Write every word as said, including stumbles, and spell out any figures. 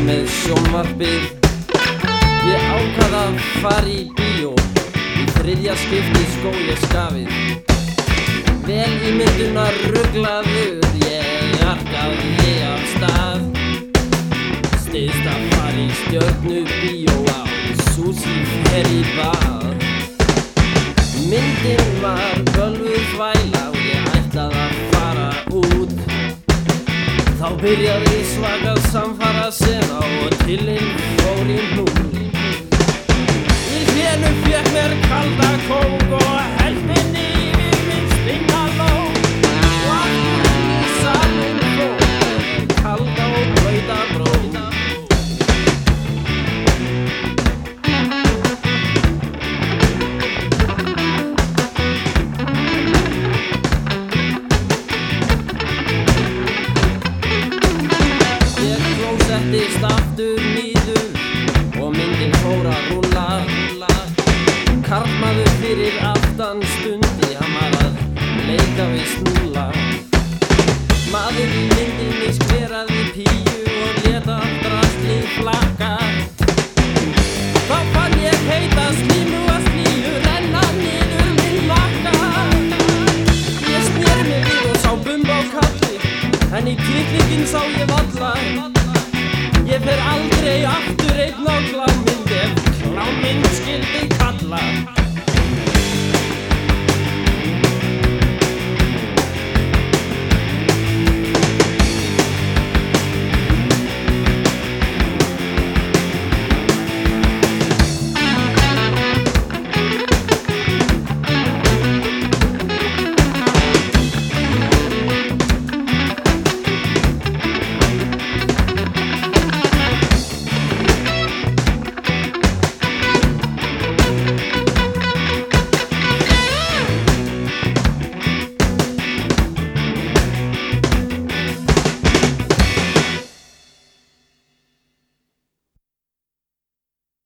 með sjónvarpið. Ég ákvað að fara í bíó, í þriðja skipti skóð ég skafið. Vel ímyndunar ruglaður, ég arkaði af stað. Styðst að fara í stjörnubíó á Sushi fer í bað. Myndin var bölvuð þvæla og ég ætlaði að fara út. Þá byrjaði svaka samfara sena og tillinn fór í hnút. Í hlénu fékk mér kalda kók og helminni yfir minn stingalók. Og aftur inn í salinn fór með kalda og blauta brók. Settist aftur nýður og myndin fór að rúlla. Karlmaður fyrir aftan stundi, hann var að leika við snúlla. Maður í myndinni skveraði píu og lét allt draslið flakka. Þá fann ég heita slímuga slíu renna niður minn makka. Ég sneri mig við og sá Bumba og Kalli, en í kvikmyndin sá ég valla. Ég fer aldrei aftur einn á klámynd ef klámynd skyldi kalla.